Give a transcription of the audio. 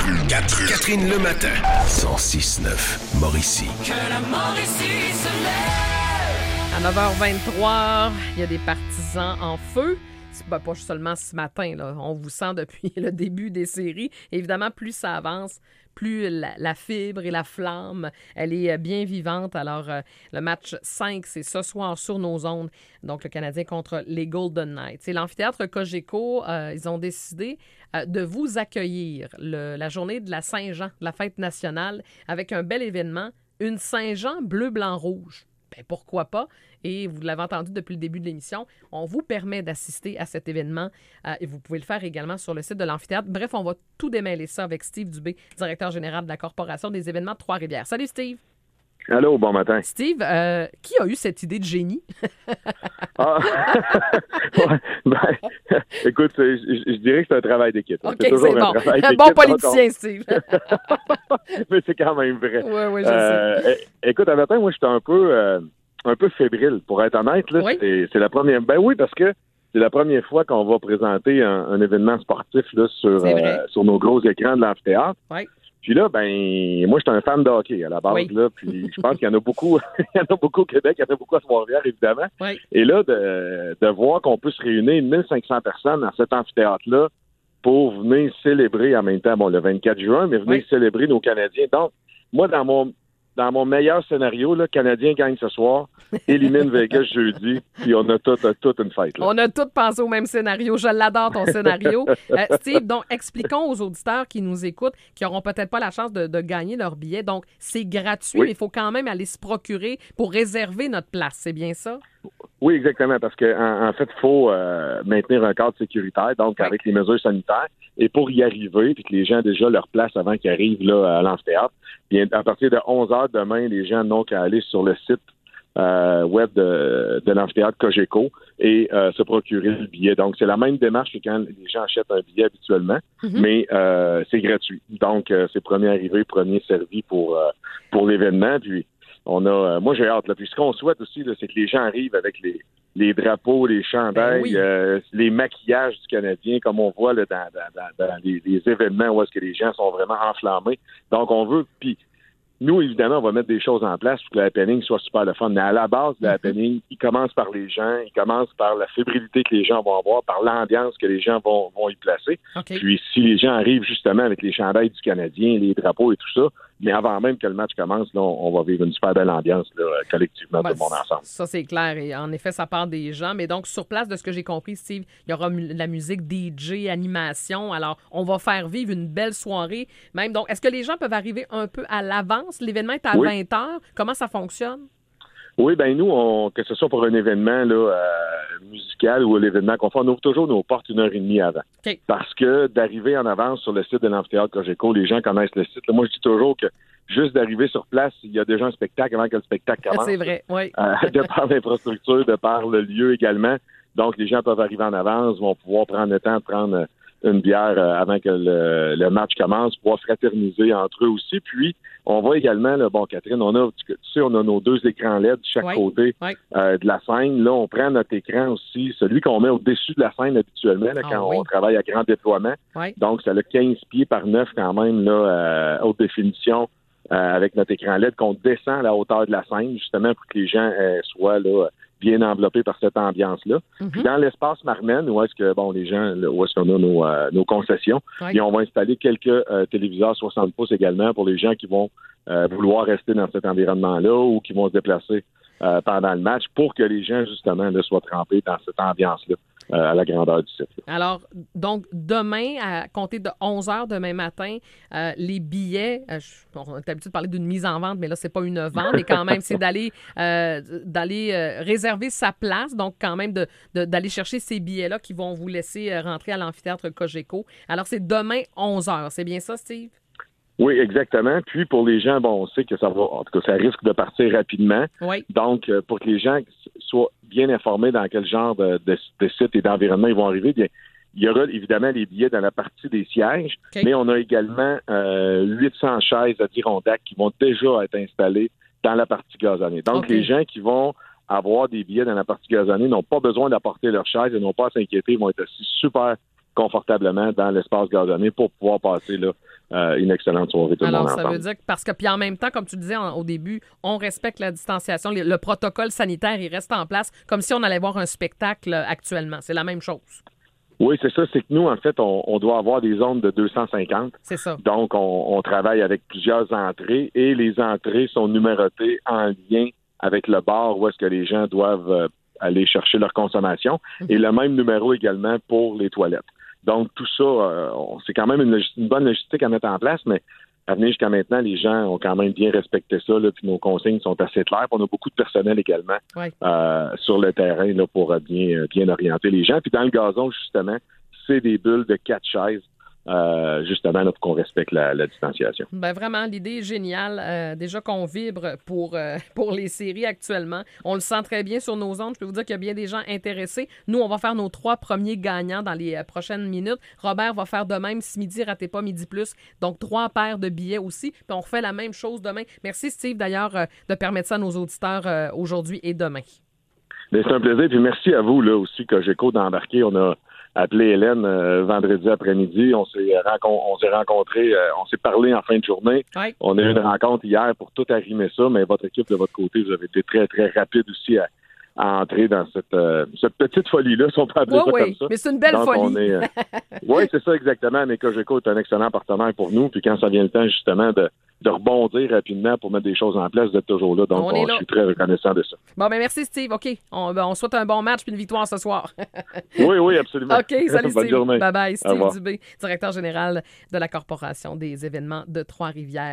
Catherine le matin. 106.9 Mauricie. Que la Mauricie se lève. À 9h23, il y a des partisans en feu. C'est pas seulement ce matin, là. On vous sent depuis le début des séries. Évidemment, plus ça avance, plus la fibre et la flamme, elle est bien vivante. Alors, le match 5, c'est ce soir sur nos ondes. Donc, le Canadien contre les Golden Knights. C'est l'amphithéâtre Cogeco, ils ont décidé de vous accueillir la journée de la Saint-Jean, de la fête nationale, avec un bel événement, une Saint-Jean bleu, blanc, rouge. Ben, pourquoi pas? Et vous l'avez entendu depuis le début de l'émission, on vous permet d'assister à cet événement et vous pouvez le faire également sur le site de l'amphithéâtre. Bref, on va tout démêler ça avec Steve Dubé, directeur général de la Corporation des événements de Trois-Rivières. Salut Steve! Allô, bon matin. Steve, qui a eu cette idée de génie? Écoute, je dirais que c'est un travail d'équipe. OK, c'est toujours c'est bon. un travail Un d'équipe. bon politicien, Steve. Mais c'est quand même vrai. Oui, je sais. Écoute, à matin, moi, j'étais un peu fébrile, pour être honnête. Là. Oui? C'est la première... Ben oui, parce que c'est la première fois qu'on va présenter un événement sportif là, sur nos gros écrans de l'amphithéâtre. Oui. Puis là, ben, moi, j'étais un fan de hockey à la base, Oui. là. Puis je pense qu'il y en a beaucoup, il y en a beaucoup au Québec, il y en a beaucoup à Trois-Rivières, évidemment. Oui. Et là, de voir qu'on peut se réunir 1500 personnes dans cet amphithéâtre-là pour venir célébrer en même temps, bon, le 24 juin, mais venir célébrer nos Canadiens. Donc, moi, dans mon meilleur scénario, le Canadien gagne ce soir, élimine Vegas jeudi, puis on a toute une fête. Là. On a tous pensé au même scénario. Je l'adore, ton scénario. Steve, donc, expliquons aux auditeurs qui nous écoutent, qui n'auront peut-être pas la chance de gagner leur billet. Donc, c'est gratuit, mais il faut quand même aller se procurer pour réserver notre place. C'est bien ça? Oui, exactement, parce que en fait, il faut maintenir un cadre sécuritaire, donc avec les mesures sanitaires. Et pour y arriver, puis que les gens aient déjà leur place avant qu'ils arrivent là, à l'amphithéâtre, bien, à partir de 11h demain, les gens n'ont qu'à aller sur le site web de l'amphithéâtre Cogeco et se procurer le billet. Donc, c'est la même démarche que quand les gens achètent un billet habituellement, mais c'est gratuit. Donc, c'est premier arrivé, premier servi pour l'événement. Puis, moi, j'ai hâte. Là. Puis, ce qu'on souhaite aussi, là, c'est que les gens arrivent avec les drapeaux, les chandails, les maquillages du Canadien, comme on voit là, dans les événements où est-ce que les gens sont vraiment enflammés. Donc, on veut... Puis, nous, évidemment, on va mettre des choses en place pour que le happening soit super le fun. Mais à la base, le happening, il commence par les gens, il commence par la fébrilité que les gens vont avoir, par l'ambiance que les gens vont y placer. Okay. Puis, si les gens arrivent justement avec les chandails du Canadien, les drapeaux et tout ça, mais avant même que le match commence, là, on va vivre une super belle ambiance là, collectivement, tout le monde ensemble. Ça, c'est clair. Et en effet, ça part des gens. Mais donc, sur place, de ce que j'ai compris, Steve, il y aura de la musique DJ, animation. Alors, on va faire vivre une belle soirée. Même donc, est-ce que les gens peuvent arriver un peu à l'avance? L'événement est à 20h. Comment ça fonctionne? Oui, bien nous, que ce soit pour un événement là, musical ou l'événement qu'on fait, on ouvre toujours nos portes 1h30 avant. Okay. Parce que d'arriver en avance sur le site de l'amphithéâtre Cogeco, les gens connaissent le site. Là, moi, je dis toujours que juste d'arriver sur place, il y a déjà un spectacle avant que le spectacle commence. C'est vrai, oui. De par l'infrastructure, de par le lieu également. Donc, les gens peuvent arriver en avance, vont pouvoir prendre le temps de prendre une bière avant que le match commence, pouvoir fraterniser entre eux aussi. Puis, on va également, là, bon, Catherine, on a nos 2 écrans LED de chaque côté de la scène. Là, on prend notre écran aussi, celui qu'on met au-dessus de la scène habituellement, là, quand on travaille à grand déploiement. Donc, ça a 15 pieds par 9 quand même, là, haute définition, avec notre écran LED, qu'on descend à la hauteur de la scène, justement, pour que les gens soient là bien enveloppés par cette ambiance-là. Puis dans l'espace Marmen, où est-ce que, bon, les gens, là, où est-ce qu'on a nos concessions, et on va installer quelques téléviseurs 60 pouces également pour les gens qui vont vouloir rester dans cet environnement-là ou qui vont se déplacer pendant le match pour que les gens, justement, là, soient trempés dans cette ambiance-là. À la grandeur du site. Alors, donc, demain, à compter de 11h demain matin, les billets, on est habitué de parler d'une mise en vente, mais là, c'est pas une vente, mais quand même, c'est d'aller réserver sa place, donc quand même d'aller chercher ces billets-là qui vont vous laisser rentrer à l'amphithéâtre Cogeco. Alors, c'est demain 11h, c'est bien ça, Steve? Oui, exactement. Puis pour les gens, bon, on sait que ça va, en tout cas, ça risque de partir rapidement. Oui. Donc, pour que les gens soient bien informés dans quel genre de site et d'environnement ils vont arriver, bien, il y aura évidemment les billets dans la partie des sièges, mais on a également 800 chaises Adirondack qui vont déjà être installées dans la partie gazonnée. Donc, les gens qui vont avoir des billets dans la partie gazonnée n'ont pas besoin d'apporter leurs chaises et n'ont pas à s'inquiéter, ils vont être assis super confortablement dans l'espace gazonné pour pouvoir passer là, une excellente soirée tout le monde Alors, ça ensemble. veut dire que parce que, puis en même temps, comme tu disais au début, on respecte la distanciation. Le protocole sanitaire, il reste en place comme si on allait voir un spectacle actuellement. C'est la même chose. Oui, c'est ça. C'est que nous, en fait, on doit avoir des zones de 250. C'est ça. Donc, on travaille avec plusieurs entrées et les entrées sont numérotées en lien avec le bar où est-ce que les gens doivent aller chercher leur consommation. Et le même numéro également pour les toilettes. Donc, tout ça, c'est quand même une bonne logistique à mettre en place, mais à venir jusqu'à maintenant, les gens ont quand même bien respecté ça, là, puis nos consignes sont assez claires. Puis on a beaucoup de personnel également sur le terrain là, pour bien orienter les gens. Puis dans le gazon, justement, c'est des bulles de 4 chaises, justement, là, pour qu'on respecte la distanciation. Ben vraiment, l'idée est géniale. Déjà qu'on vibre pour les séries actuellement. On le sent très bien sur nos ondes. Je peux vous dire qu'il y a bien des gens intéressés. Nous, on va faire nos 3 premiers gagnants dans les prochaines minutes. Robert va faire de même. Si midi, ratez pas midi plus. Donc, 3 paires de billets aussi. Puis on refait la même chose demain. Merci, Steve, d'ailleurs, de permettre ça à nos auditeurs aujourd'hui et demain. Mais c'est un plaisir. Puis merci à vous là aussi, Cogeco, d'embarquer. On a appelé Hélène vendredi après-midi. On s'est rencontrés, on s'est parlé en fin de journée. Oui. On a eu une rencontre hier pour tout arrimer ça, mais votre équipe de votre côté, vous avez été très, très rapide aussi à entrer dans cette petite folie-là, si on peut appeler ça comme ça. Mais c'est une belle Donc, folie. Oui, c'est ça exactement. Mais Cogeco est un excellent partenaire pour nous. Puis quand ça vient le temps, justement, de rebondir rapidement pour mettre des choses en place, vous êtes toujours là. Donc, je suis très reconnaissant de ça. Bon, ben merci, Steve. OK. On souhaite un bon match puis une victoire ce soir. Oui, absolument. OK, salut, Steve. Bonne journée. Bye-bye. Au revoir. Steve Dubé, directeur général de la Corporation des événements de Trois-Rivières.